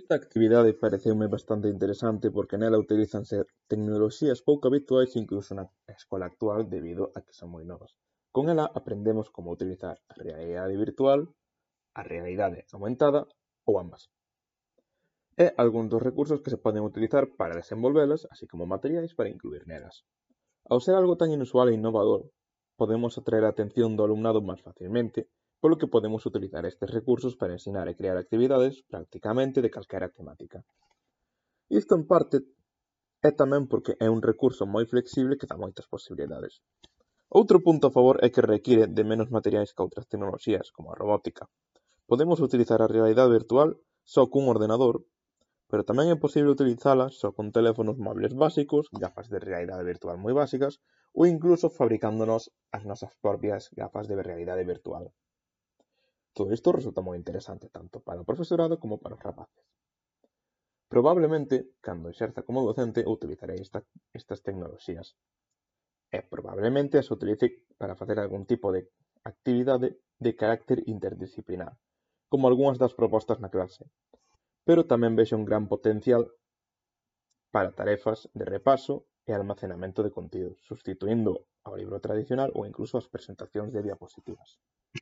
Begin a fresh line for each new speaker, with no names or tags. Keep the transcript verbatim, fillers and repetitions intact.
Esta actividade pareceume bastante interesante porque nela utilízanse tecnoloxías pouco habituais incluso na escola actual debido a que son moi novas. Con ela aprendemos como utilizar a realidade virtual, a realidade aumentada ou ambas. E algúns dos recursos que se poden utilizar para desenvolvelas, así como materiais para incluir nelas. Ao ser algo tan inusual e innovador, podemos atraer a atención do alumnado máis facilmente, polo que podemos utilizar estes recursos para ensinar e crear actividades prácticamente de calquera temática. Isto en parte é tamén porque é un recurso moi flexible que dá moitas posibilidades. Outro punto a favor é que require de menos materiais que outras tecnoloxías, como a robótica. Podemos utilizar a realidade virtual só cun ordenador, pero tamén é posible utilizala só con teléfonos móviles básicos, gafas de realidade virtual moi básicas, ou incluso fabricándonos as nosas propias gafas de realidade virtual. Todo isto resulta moi interesante tanto para o profesorado como para os rapaces. Probablemente, cando exerza como docente, utilizarei esta, estas tecnoloxías. E probablemente as utilice para facer algún tipo de actividade de carácter interdisciplinar, como algunhas das propostas na clase. Pero tamén vexo un gran potencial para tarefas de repaso e almacenamento de contidos, sustituindo ao libro tradicional ou incluso as presentacións de diapositivas.